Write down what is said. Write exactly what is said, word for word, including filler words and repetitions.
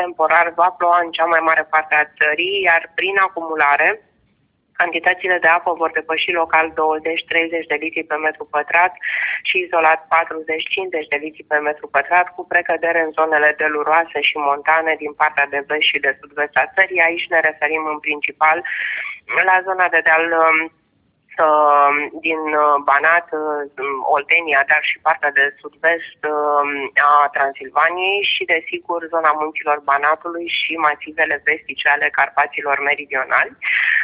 Temporar va ploua în cea mai mare parte a țării, iar prin acumulare cantitățile de apă vor depăși local douăzeci treizeci de litri pe metru pătrat și izolat patruzeci cincizeci de litri pe metru pătrat, cu precădere în zonele deluroase și montane din partea de vest și de sud-vest a țării. Aici ne referim în principal la zona de deal din Banat, Oltenia, dar și partea de sud-vest a Transilvaniei și, desigur, zona munților Banatului și masivele vestice ale Carpaților meridionali.